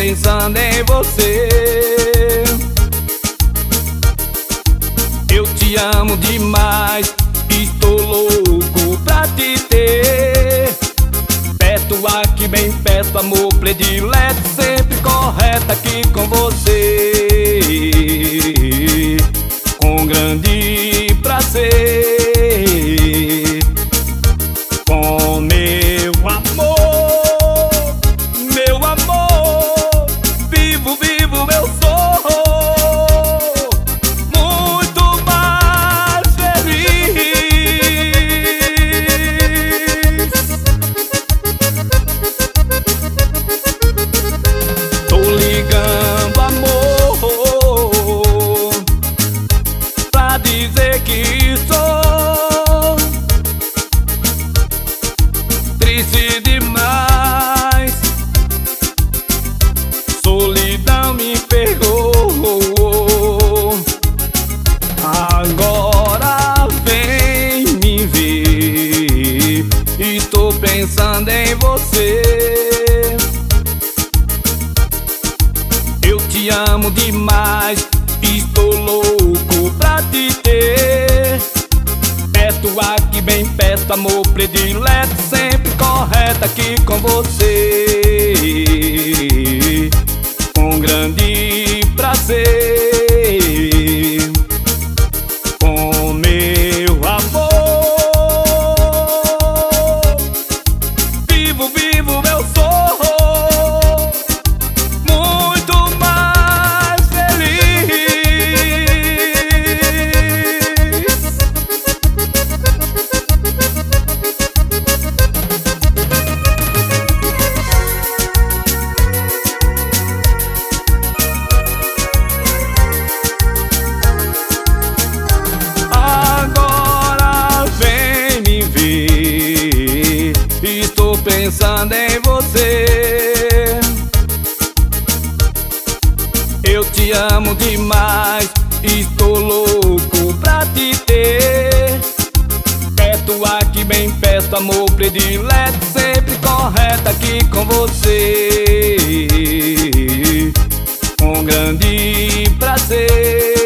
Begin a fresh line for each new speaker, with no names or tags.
pensando em você. Eu te amo demais, estou louco pra te ter. Perto aqui, bem perto, amor predileto, sempre correto aqui com você. Com grande prazer, com meu amor, vivo, vivo eu sou muito mais feliz. Tô ligando, amor, pra dizer que sou triste demais. Solidão me pegou. Agora vem me ver, estou pensando em você. Eu te amo demais, estou louco pra te ter. Perto aqui, bem perto, amor predileto, sempre correto aqui com você. Com grande prazer, com meu amor, vivo, vivo eu sou muito mais feliz. Agora vem me ver, estou pensando em você. Eu te amo demais, estou louco pra te ter. Perto aqui, bem perto, amor predileto, sempre correto aqui com você. Com grande prazer.